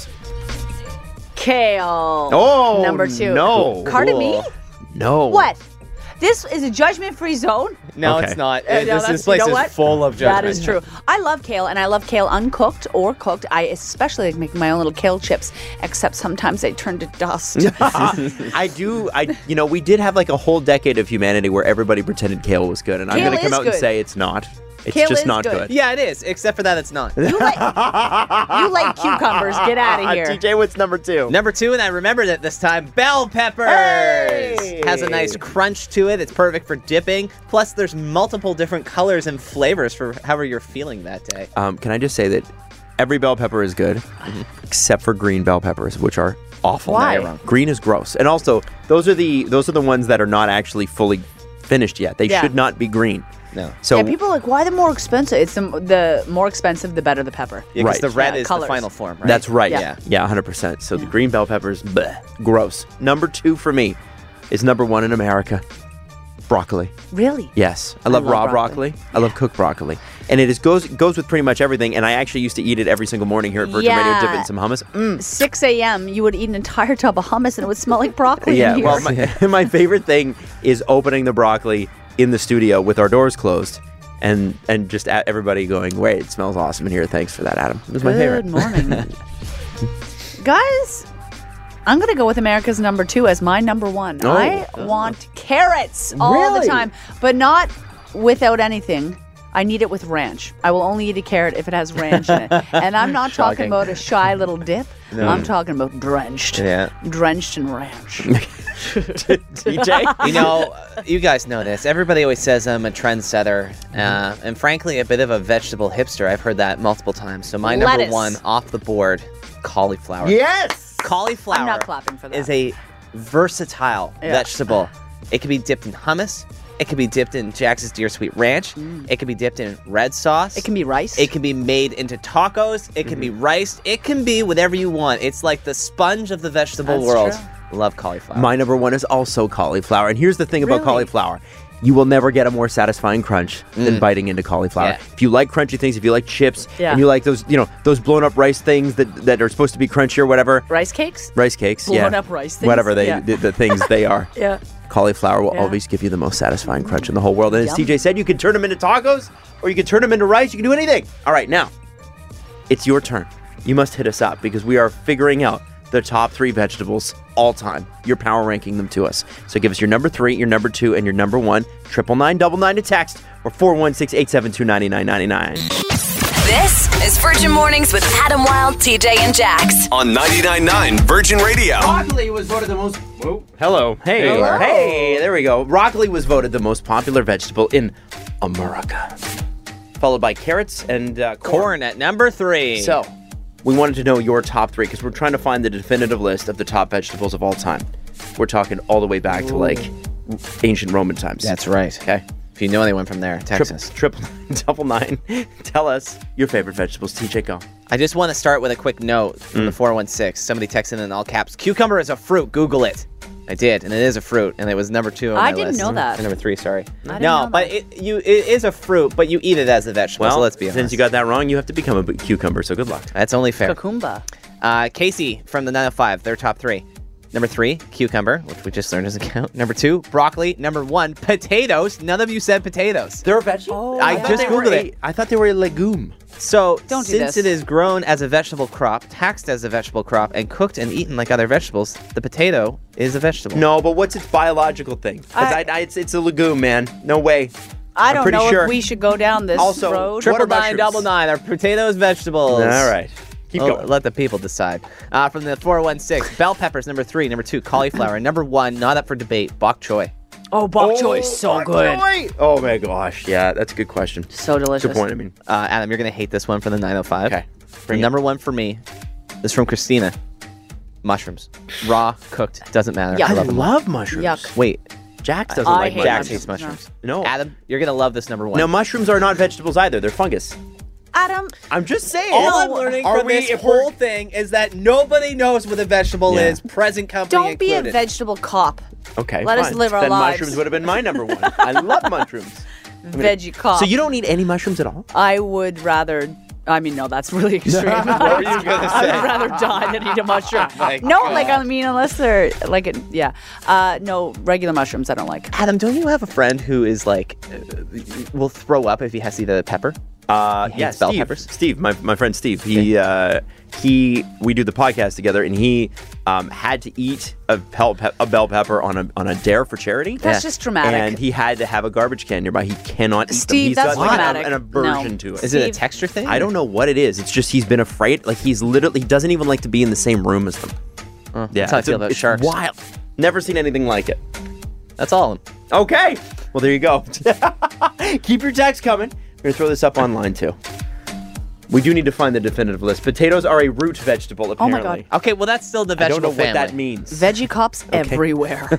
Kale. Oh, Number two. no. Pardon me? No. What? This is a judgment-free zone? No, Okay. it's not. Uh, It- no, this, that's- this place you know is what? full of judgment. That is true. I love kale, and I love kale uncooked or cooked. I especially like making my own little kale chips, except sometimes they turn to dust. I do. I you know we did have like a whole decade of humanity where everybody pretended kale was good, and I'm Kale going to come is out and good. say it's not. It's Kale just is not good. good. Yeah, it is. Except for that, it's not. You like, you like cucumbers. Get out of here. T J, what's number two? Number two, and I remembered it this time, bell peppers. Hey! Has a nice crunch to it. It's perfect for dipping. Plus, there's multiple different colors and flavors for however you're feeling that day. Um, can I just say that every bell pepper is good, except for green bell peppers, which are awful. Why? No, you're wrong. Green is gross, and also those are the those are the ones that are not actually fully finished yet. They Yeah. should not be green. No. So yeah, people are like, why the more expensive? It's the, the more expensive, the better the pepper. Yeah, because Right. the red Yeah, is colors. the final form, right? that's right. Yeah. Yeah, yeah, one hundred percent. So the green bell peppers, bleh, gross. Number two for me is number one in America, broccoli. Really? Yes, I love, love raw broccoli. broccoli. I love cooked broccoli, and it is goes goes with pretty much everything. And I actually used to eat it every single morning here at Virgin Radio, dip it Yeah. in some hummus. Mm. six a.m., you would eat an entire tub of hummus and it would smell like broccoli Yeah, in here. well, my, my favorite thing is opening the broccoli in the studio with our doors closed, and and just a- everybody going, "Wait, it smells awesome in here." Thanks for that, Adam. It was my favorite. Good morning. Guys, I'm going to go with America's number two as my number one. Oh. I want carrots all Really? the time, but not without anything. I need it with ranch. I will only eat a carrot if it has ranch in it. And I'm not talking Shocking. about a shy little dip. I'm talking about drenched. Yeah. Drenched in ranch. T J, You know, you guys know this. Everybody always says I'm a trendsetter, uh, and frankly, a bit of a vegetable hipster. I've heard that multiple times. So my number Lettuce. one off the board, cauliflower. yes. Cauliflower I'm not clapping for that. is a versatile Yeah. vegetable. It can be dipped in hummus. It can be dipped in Jax's Dear Sweet Ranch. It can be dipped in red sauce. It can be rice. It can be made into tacos. It can be riced. It can be whatever you want. It's like the sponge of the vegetable That's world. true. Love cauliflower. My number one is also cauliflower. And here's the thing about Really? cauliflower. You will never get a more satisfying crunch than Mm. biting into cauliflower. Yeah. If you like crunchy things, if you like chips, Yeah. and you like those, you know, those blown up rice things that, that are supposed to be crunchy or whatever. rice cakes? Rice cakes, Blown yeah. up rice things? Whatever they, Yeah. the, the things they are. Yeah. Cauliflower will Yeah. always give you the most satisfying crunch in the whole world. And as Yum. T J said, you can turn them into tacos or you can turn them into rice. You can do anything. All right, now, it's your turn. You must hit us up because we are figuring out the top three vegetables all time. You're power ranking them to us. So give us your number three, your number two, and your number one. Triple nine double nine to text or four one six eight seven two nine nine nine nine. This is Virgin Mornings with Adam Wilde, T J, and Jax. On ninety-nine point nine Virgin Radio. Broccoli was voted the most. Whoa. Hello. Hey. Hello. Hey. There we go. Broccoli was voted the most popular vegetable in America, followed by carrots and uh, corn. Corn at number three. So, we wanted to know your top three because we're trying to find the definitive list of the top vegetables of all time. We're talking all the way back to like ancient Roman times. That's right. Okay. If you know anyone from there, text us. Triple, triple nine, double nine. Tell us your favorite vegetables. T J, go. I just want to start with a quick note from the four one six. Somebody texted in all caps. Cucumber is a fruit. Google it. I did, and it is a fruit, and it was number two on I my didn't list. know that. Or number three, sorry. didn't no, know but that. it you it is a fruit, but you eat it as a vegetable. Well, so let's be honest. since you got that wrong, you have to become a b- cucumber. So good luck. That's only fair. Cucumba. Uh, Casey from the nine oh five, their top three. Number three, cucumber, which we just learned doesn't count. Number two, broccoli. Number one, potatoes. None of you said potatoes. They're a vegetable? Oh, I yeah. just They were Googled a- it. I thought they were a legume. So, Don't do since this. it is grown as a vegetable crop, taxed as a vegetable crop, and cooked and eaten like other vegetables, the potato is a vegetable. No, but what's its biological thing? 'Cause I, I- I, it's, it's a legume, man. No way. I I'm don't pretty know sure. if we should go down this Also, road. tri- Triple What are nine, mushrooms? double nine. Are potatoes vegetables? All right. Keep Well, going. let the people decide. Uh, from the four one six, bell peppers, number three. Number two, cauliflower. Number one, not up for debate, bok choy. Oh, bok choy is so bok good. choy. Oh my gosh. Yeah, that's a good question. So delicious. Good point. I mean, Uh, Adam, you're going to hate this one from the nine oh five. Okay, The bring it. number one for me is from Christina. Mushrooms. Raw, cooked, doesn't matter. Yuck. I love them. love mushrooms. Yuck. Wait, Jax doesn't I like hate Jax mushrooms. hates mushrooms. No. Adam, you're going to love this number one. No, mushrooms are not vegetables either. They're fungus. Adam, I'm just saying. All I'm learning Are from we- this if we're- whole thing is that nobody knows what a vegetable Yeah. is, present company don't be a included. vegetable cop. Okay, Let us fine. live our then lives. mushrooms would have been my number one. I love mushrooms. Veggie cop. So you don't need any mushrooms at all? I would rather. I mean, no, that's really extreme. What were you gonna I say? would rather die than eat a mushroom. my no, God. like I mean, unless they're like, it, yeah, uh, no regular mushrooms. I don't like. Adam, don't you have a friend who is like, uh, will throw up if he has to eat a pepper? Uh, He yeah, hates bell Steve. peppers? Steve, my, my friend Steve. He uh, he. We do the podcast together, and he um, had to eat a bell, pe- a bell pepper on a on a dare for charity. That's just dramatic. And he had to have a garbage can nearby. He cannot eat them. Steve, He's that's got like an, dramatic. an aversion No. to it. Is it a Steve- texture thing? I don't know what it is. It's just he's been afraid. Like he's literally he doesn't even like to be in the same room as them. Uh, Yeah, that's how I it's feel a- about it's sharks. Wild. Never seen anything like it. That's all of them. Okay. Well, there you go. Keep your text coming. We're gonna throw this up online too. We do need to find the definitive list. Potatoes are a root vegetable, Oh apparently. my God. Okay, well, that's still the I don't know vegetable family. what that means. Veggie cops everywhere.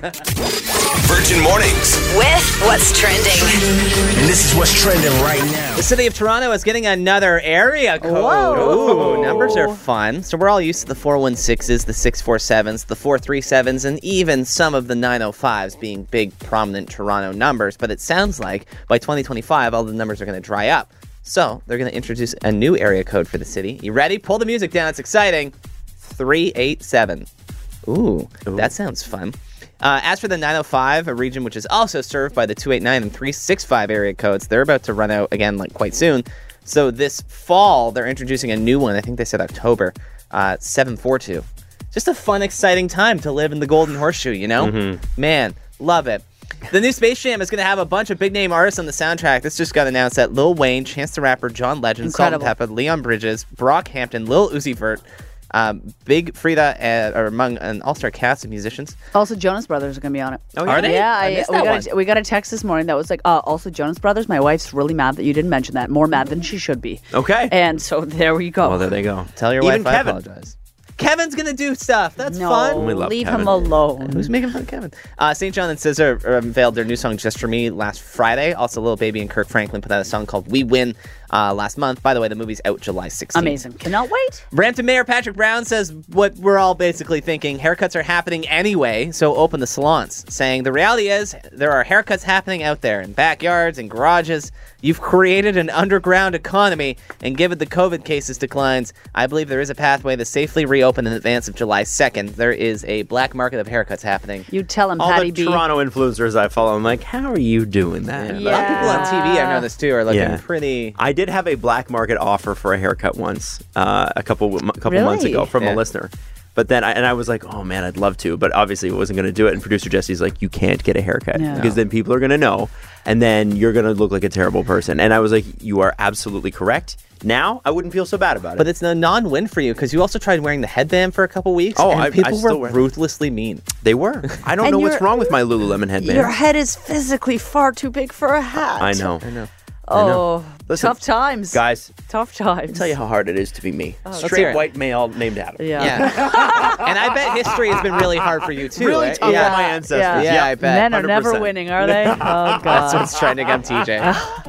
Virgin Mornings. With what's trending. And this is what's trending right now. The city of Toronto is getting another area code. Whoa. Ooh, numbers are fun. So we're all used to the four one sixes, the six four sevens, the four three sevens, and even some of the nine oh fives being big, prominent Toronto numbers. But it sounds like by twenty twenty-five, all the numbers are going to dry up. So they're going to introduce a new area code for the city. You ready? Pull the music down. It's exciting. three eight seven. Ooh, Ooh. that sounds fun. Uh, as for the nine oh five, a region which is also served by the two eight nine and three six five area codes, they're about to run out again like quite soon. So this fall, they're introducing a new one. I think they said October, uh, seven four two. Just a fun, exciting time to live in the Golden Horseshoe, you know? Mm-hmm. Man, love it. The new Space Jam is going to have a bunch of big-name artists on the soundtrack. This just got announced that Lil Wayne, Chance the Rapper, John Legend, Salt and Incredible. Pepper, Leon Bridges, Brockhampton, Lil Uzi Vert, um, Big Frida uh, are among an all-star cast of musicians. Also, Jonas Brothers are going to be on it. Oh, yeah? Are they? Yeah, I I, missed we that got a, one. we got a text this morning that was like, uh, also Jonas Brothers. My wife's really mad that you didn't mention that. More mad than she should be. Okay. And so there we go. Well, there they go. Tell your Even wife Kevin. I apologize. Kevin's going to do stuff. That's no, fun. We love leave Kevin. him alone. Who's making fun of Kevin? Uh, Saint John and S Z A unveiled their new song Just For Me last Friday. Also, Lil Baby and Kirk Franklin put out a song called We Win uh, last month. By the way, the movie's out July sixteenth. Amazing. Cannot wait. Brampton Mayor Patrick Brown says what we're all basically thinking. Haircuts are happening anyway, so open the salons. Saying the reality is there are haircuts happening out there in backyards and garages. You've created an underground economy, and given the COVID cases declines, I believe there is a pathway to safely reopen in advance of July second. There is a black market of haircuts happening. You tell him, All Patty the B. Toronto influencers I follow, I'm like, how are you doing that? A lot of people on T V, I've noticed too, are looking Yeah. pretty. I did have a black market offer for a haircut once, uh, a couple a couple months Really? ago from Yeah. a listener. But then, I, and I was like, oh man, I'd love to, but obviously I wasn't going to do it. And producer Jesse's like, you can't get a haircut Yeah. because then people are going to know, and then you're going to look like a terrible person. And I was like, you are absolutely correct. Now I wouldn't feel so bad about it. But it's a non-win for you because you also tried wearing the headband for a couple weeks. Oh, and I- I people still were wear- ruthlessly mean. They were. I don't And know what's you're- wrong with my Lululemon headband. Your head is physically far too big for a hat. I know. I know. Oh, Listen, tough times. Guys, Tough times. I'll tell you how hard it is to be me. Let's hear Straight it. white male named Adam. Yeah. Yeah. And I bet history has been really hard for you too. Really right? tough yeah. on my ancestors. Yeah. Yeah, I bet. Men are never one hundred percent. winning, are they? Oh, God. That's what's trending on T J.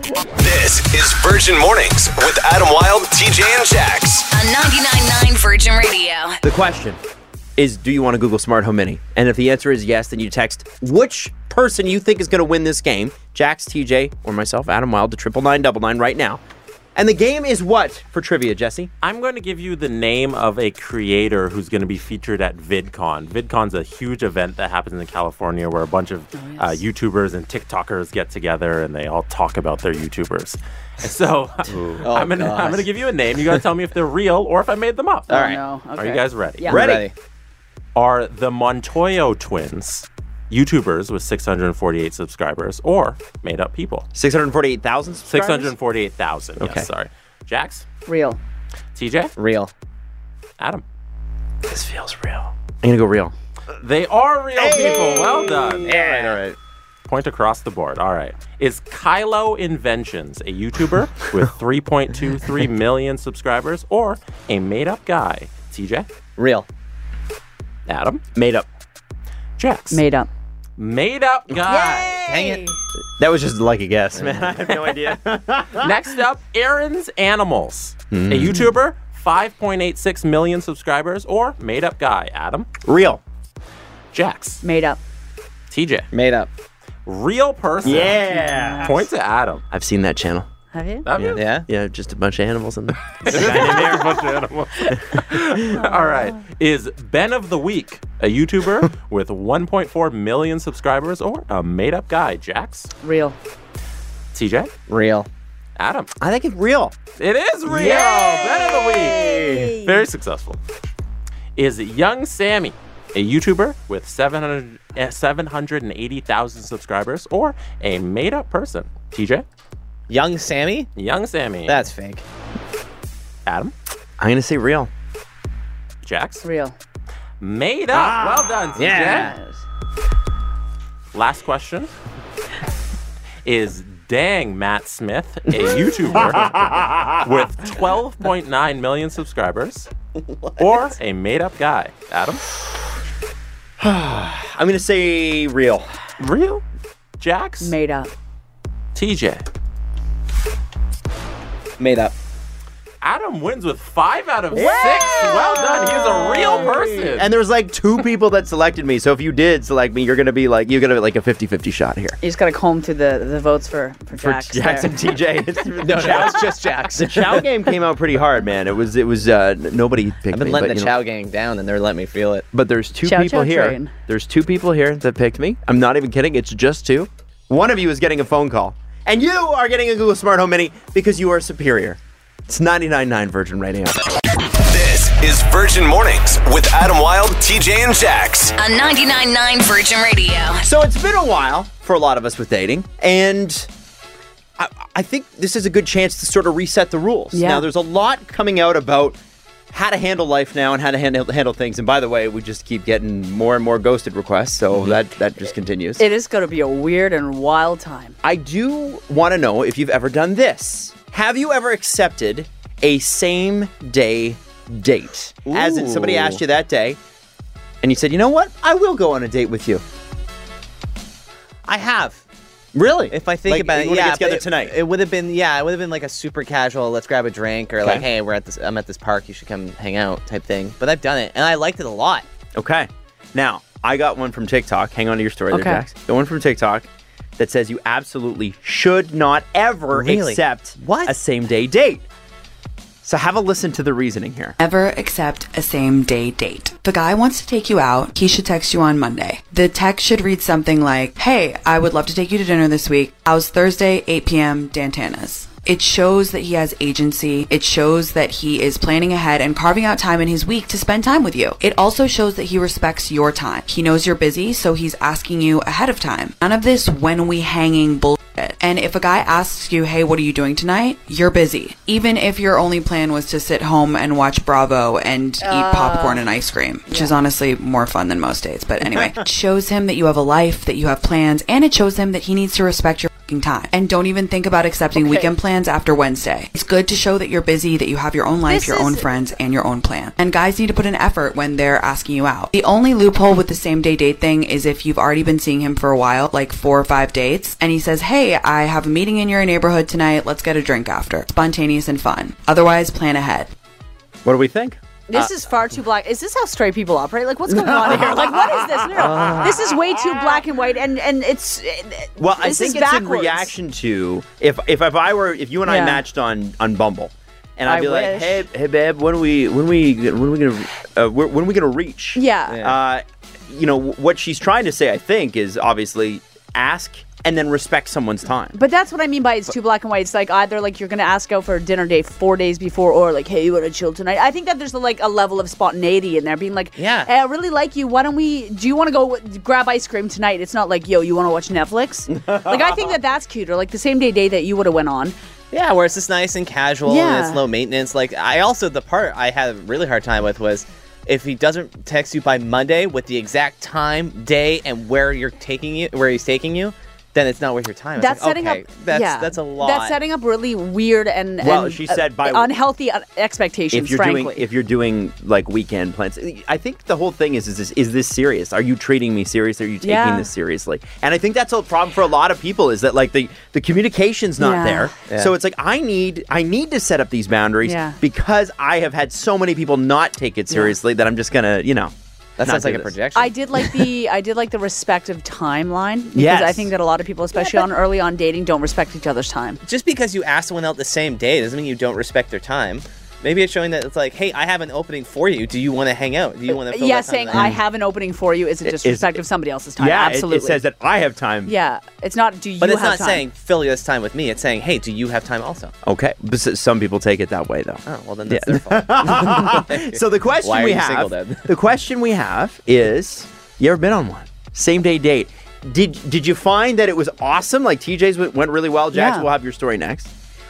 This is Virgin Mornings with Adam Wilde, T J, and Jax. On ninety-nine point nine Virgin Radio. The question is, do you want to Google Smart Home Mini? And if the answer is yes, then you text which person you think is going to win this game, Jax, T J, or myself, Adam Wilde, to triple nine double nine right now. And the game is what for trivia, Jesse? I'm going to give you the name of a creator who's going to be featured at VidCon. VidCon's a huge event that happens in California where a bunch of oh, yes. uh, YouTubers and TikTokers get together and they all talk about their YouTubers. And so oh, I'm going to I'm going to give you a name. You got to tell me if they're real or if I made them up. All right. Oh, no. Okay. Are you guys ready? Yeah. Ready. ready. Are the Montoyo twins YouTubers with six hundred forty-eight subscribers or made up people? six hundred forty-eight thousand subscribers? six hundred forty-eight thousand. Okay. Yes, sorry. Jax? Real. T J? Real. Adam? This feels real. I'm going to go real. They are real hey! people. Well done. Yeah. All right, all right. Point across the board. All right. Is Kylo Inventions a YouTuber with three point two three million subscribers or a made-up guy? T J? Real. Adam? Made up. Jax? Made up. Made up guy. Hang it. That was just a lucky guess, man. I have no idea. Next up, Aaron's Animals. Mm. A YouTuber, five point eight six million subscribers, or made up guy? Adam? Real. Jax? Made up. T J? Made up. Real person. Yeah. Point to Adam. I've seen that channel. Have you? Have you? Yeah. Yeah, just a bunch of animals in there. A bunch of animals. All right. Is Ben of the Week a YouTuber with one point four million subscribers or a made-up guy? Jax? Real. T J? Real. Adam? I think it's real. It is real. Yay! Ben of the Week. Very successful. Is Young Sammy a YouTuber with seven hundred, uh, seven hundred eighty thousand subscribers or a made-up person? T J? Young Sammy? Young Sammy. That's fake. Adam? I'm going to say real. Jax? Real. Made up. Ah, well done, T J. Yeah. Last question. Is Dang Matt Smith a YouTuber with twelve point nine million subscribers what? or a made-up guy? Adam? I'm going to say real. Real? Jax? Made up. T J? Made up. Adam wins with five out of six. Well done. He's a real person. And there's like two people that selected me. So if you did select me, you're going to be like, you're going to be like a fifty-fifty shot here. You just got to comb through the, the votes for, for, For Jax. Jax and T J. no, no, it's just Jax. The Chow game came out pretty hard, man. It was, it was, uh, nobody picked me. I've been letting but, the you Chow know, gang down, and they're letting me feel it. But there's two Chow people Chow here. train. There's two people here that picked me. I'm not even kidding. It's just two. One of you is getting a phone call. And you are getting a Google Smart Home Mini because you are superior. It's ninety-nine point nine Virgin Radio. This is Virgin Mornings with Adam Wilde, T J, and Jax. On ninety-nine point nine Virgin Radio. So it's been a while for a lot of us with dating, and I, I think this is a good chance to sort of reset the rules. Yeah. Now, there's a lot coming out about how to handle life now and how to handle, handle things. And by the way, we just keep getting more and more ghosted requests, so that, that just continues. It is going to be a weird and wild time. I do want to know if you've ever done this. Have you ever accepted a same-day date? Ooh. As in, somebody asked you that day, and you said, you know what? I will go on a date with you. I have. Really? If I think like, about you it, wanna yeah. get together it, tonight. It would have been, yeah, it would have been like a super casual, let's grab a drink, or Okay. like, hey, we're at this, I'm at this park, you should come hang out type thing. But I've done it, and I liked it a lot. Okay. Now, I got one from TikTok. Hang on to your story Okay. there, Jax. Got one from TikTok that says you absolutely should not ever Really? accept What? a same-day date. So have a listen to the reasoning here. Ever accept a same day date. The guy wants to take you out, he should text you on Monday. The text should read something like, hey, I would love to take you to dinner this week. How's Thursday, eight p.m., Dantana's. It shows that he has agency. It shows that he is planning ahead and carving out time in his week to spend time with you. It also shows that he respects your time. He knows you're busy, so he's asking you ahead of time. None of this when we hanging bullshit. And if a guy asks you, hey, what are you doing tonight? You're busy. Even if your only plan was to sit home and watch Bravo and Uh, eat popcorn and ice cream, which yeah. is honestly more fun than most dates. But anyway, it shows him that you have a life, that you have plans, and it shows him that he needs to respect your fucking time. And don't even think about accepting Okay. weekend plans after Wednesday. It's good to show that you're busy, that you have your own life, This your is- own friends, and your own plan. And guys need to put in effort when they're asking you out. The only loophole with the same day date thing is if you've already been seeing him for a while, like four or five dates, and he says, hey, I have a meeting in your neighborhood tonight, let's get a drink after. Spontaneous and fun. Otherwise, plan ahead. What do we think? This is far too black. Is this how straight people operate? Like, what's going on here? Like, what is this? No, no. This is way too black and white, and and it's. Well, I this think is it's backwards. in reaction to if if if I were if you and I Yeah. matched on on Bumble, and I'd I be like, wish. hey hey babe, when are we when are we when are we gonna uh, when when are we gonna reach? Yeah. Uh, you know what she's trying to say, I think, is obviously ask and then respect someone's time. But that's what I mean by it's too black and white. It's like either like you're gonna ask out for a dinner date four days before, or like, hey, you want to chill tonight? I think that there's like a level of spontaneity in there, being like, Yeah. hey, I really like you. Why don't we? Do you want to go w- grab ice cream tonight? It's not like, yo, you want to watch Netflix? Like I think that that's cuter. Like the same day date that you would have went on. Yeah, where it's just nice and casual Yeah. and it's low maintenance. Like I also the part I had a really hard time with was if he doesn't text you by Monday with the exact time, day, and where you're taking you, where he's taking you, then it's not worth your time. It's That's like, setting okay, up. That's yeah, that's a lot. That's setting up really weird and Well, and, she said by- unhealthy uh, expectations. If you're frankly, doing if you're doing like weekend plans, I think the whole thing is is this, is this serious? Are you treating me seriously? Are you taking Yeah. this seriously? And I think that's a problem for a lot of people is that like the the communication's not Yeah. there. Yeah. So it's like I need I need to set up these boundaries Yeah. because I have had so many people not take it seriously that I'm just gonna you know. that not sounds like do a this. projection. I did like the I did like the respective timeline because Yes. I think that a lot of people, especially on early on dating, don't respect each other's time. Just because you ask someone out the same day doesn't mean you don't respect their time. Maybe it's showing that it's like, hey, I have an opening for you. Do you want to hang out? Do you want to? Fill Yeah, that time saying out? I have an opening for you is a It- is- disrespect of somebody else's time. Yeah, it- Absolutely. It, says that I have time. Yeah, it's not. Do you But it's have not time? saying fill this time with me. It's saying, hey, do you have time also? Okay, but s- some people take it that way though. Oh, well then that's Yeah. their fault. So the question Why are we you have, single then? the question we have is, you ever been on one? Same day date. Did did you find that it was awesome? Like T J's went, went really well. Jax, Yeah. we'll have your story next.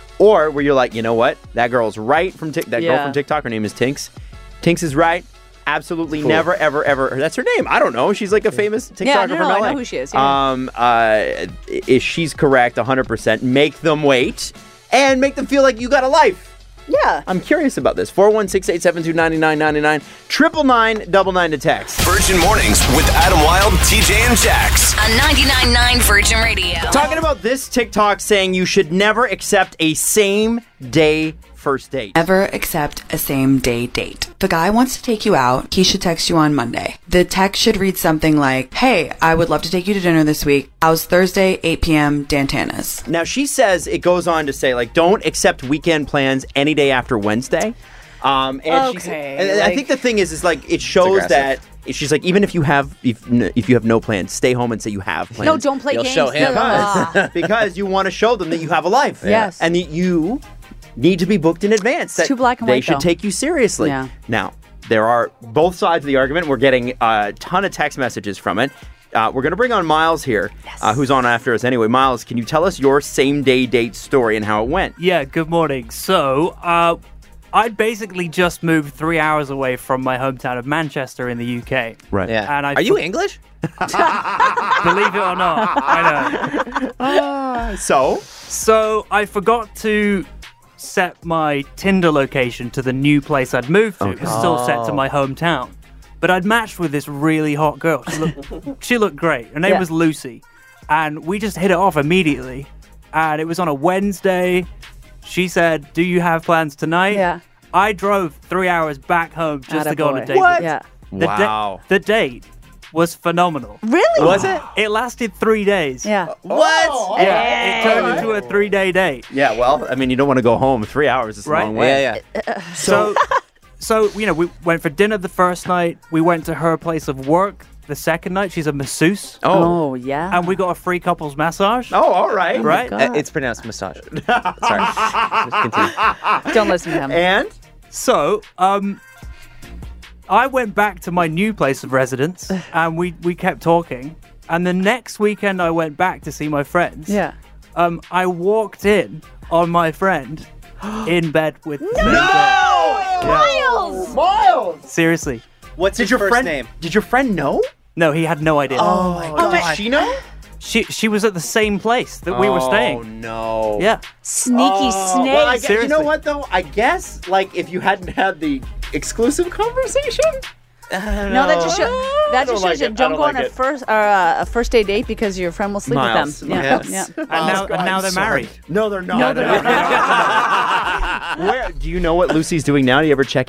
Or were you like, you know what? That girl's right from Tik. That girl Yeah. from TikTok. Her name is Tinks. Tinks is right. Absolutely never, ever, ever. That's her name. I don't know. She's like a famous TikToker Yeah, no, from no, I L A. know who she is, yeah. Um, uh, is she's correct? one hundred percent. Make them wait and make them feel like you got a life. Yeah. I'm curious about this. four one six, eight seven two, nine nine nine nine. Triple nine, double nine to text. Virgin Mornings with Adam Wilde, T J, and Jax. On ninety-nine point nine Virgin Radio. Talking about this TikTok saying you should never accept a same day first date. Never accept a same day date. The guy wants to take you out. He should text you on Monday. The text should read something like, hey, I would love to take you to dinner this week. How's Thursday, eight p.m., Dantana's. Now she says, it goes on to say, like, don't accept weekend plans any day after Wednesday. Um, and she's- Okay, and I like- think the thing is, is like, it shows that she's like, even if you have, if, if you have no plans, stay home and say you have plans. No, don't play You'll games. show him. Ah. Because you want to show them that you have a life. Yes. And that you need to be booked in advance. That too black and They white, should though. take you seriously. Yeah. Now, there are both sides of the argument. We're getting a ton of text messages from it. Uh, we're going to bring on Miles here, uh, who's on after us anyway. Miles, can you tell us your same day date story and how it went? Yeah, good morning. So, uh, I'd basically just moved three hours away from my hometown of Manchester in the U K. Right. Yeah. And I Are you thought- English? Believe it or not, I know. So? So, I forgot to set my Tinder location to the new place I'd moved to. It was still set to my hometown. But I'd matched with this really hot girl. She looked, she looked great. Her name Yeah. was Lucy. And we just hit it off immediately. And it was on a Wednesday. She said, do you have plans tonight? Yeah. I drove three hours back home just to go on a Attaboy. date. What? Yeah. The da- Wow. the date was phenomenal. Really? Was it? It lasted three days. Yeah. What? Yeah, it turned into a three-day date. Yeah, well, I mean, you don't want to go home. Three hours is a Right. long way. Yeah, yeah. So, so you know, we went for dinner the first night. We went to her place of work the second night. She's a masseuse, Oh. Oh, yeah. and we got a free couples massage. Oh, all right. right. God. Uh, it's pronounced massage. Sorry. Just continue. Don't listen to him. And? So, um, I went back to my new place of residence, and we we kept talking. And the next weekend, I went back to see my friends. Yeah. Um, I walked in on my friend in bed with. No! Miles! Miles! Seriously. What's Did his your first friend name? Did your friend know? No, he had no idea. Oh my god. Did she know? She she was at the same place that we were Oh staying. no. Yeah. Sneaky Oh, snake. well, I guess, you know Seriously. what though? I guess like if you hadn't had the exclusive conversation. No, that just show, that I don't just like shows you it. I don't don't go on like a it. first or uh, a first day date because your friend will sleep Miles. with them. Yes. Yeah. And now, and now they're married. No, they're not. No, they're not. Where do you know what Lucy's doing now? Do you ever check in?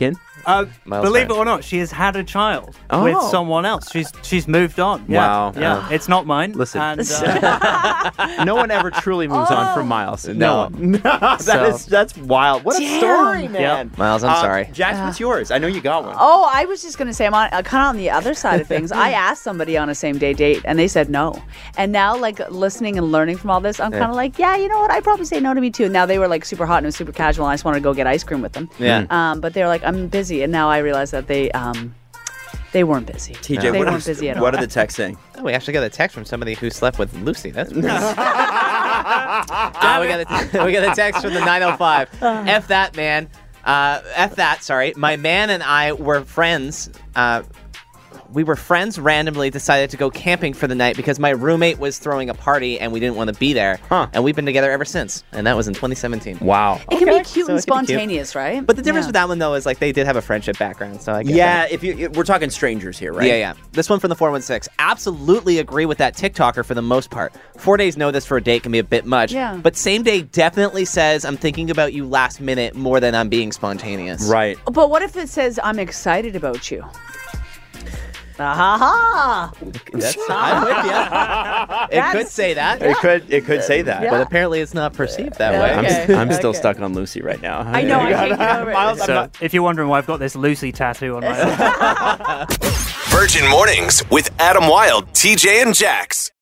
Uh, Miles believe Bennett. it or not, she has had a child Oh. with someone else. She's she's moved on. Yeah, Wow. Yeah, Oh. it's not mine. Listen. And, uh, No one ever truly moves on from Miles. No, one. that So- is that's wild. What a Damn. story, man. Yep. Miles, I'm Uh, sorry. Jax, what's yours? I know you got one. Oh, I was just gonna say I'm on uh, kind of on the other side of things. I asked somebody on a same day date, and they said no. And now, like listening and learning from all this, I'm Yeah. kind of like, yeah, you know what? I'd probably say no to me too. Now they were like super hot and it was super casual, and I just wanted to go get ice cream with them. Yeah. Um, but they were like, I'm busy, and now I realize that they um, they weren't busy. T J, they what, weren't is, busy at what all. are the texts saying? Oh, we actually got a text from somebody who slept with Lucy. That's pretty uh, we got a, we got a text from the nine oh five. F that, man. Uh, F that, sorry. My man and I were friends. Uh, we were friends randomly decided to go camping for the night because my roommate was throwing a party and we didn't want to be there. Huh. And we've been together ever since. And that was in twenty seventeen. Wow. It can Okay, be cute so and it can be cute. spontaneous, right? But the difference Yeah. with that one, though, is like they did have a friendship background. So I get Yeah, that. if you we're talking strangers here, right? Yeah, yeah. This one from the four one six. Absolutely agree with that TikToker for the most part. Four days notice for a date can be a bit much. Yeah. But same day definitely says I'm thinking about you last minute more than I'm being spontaneous. Right. But what if it says I'm excited about you? Ah ha ha! That's, I'm with you. It could say that. It could it could say that. But apparently it's not perceived that way. I'm, Okay, I'm still okay. stuck on Lucy right now. I know, I can't get over it. Miles, I'm so not- if you're wondering why I've got this Lucy tattoo on my arm. Virgin Mornings with Adam Wilde, T J, and Jax.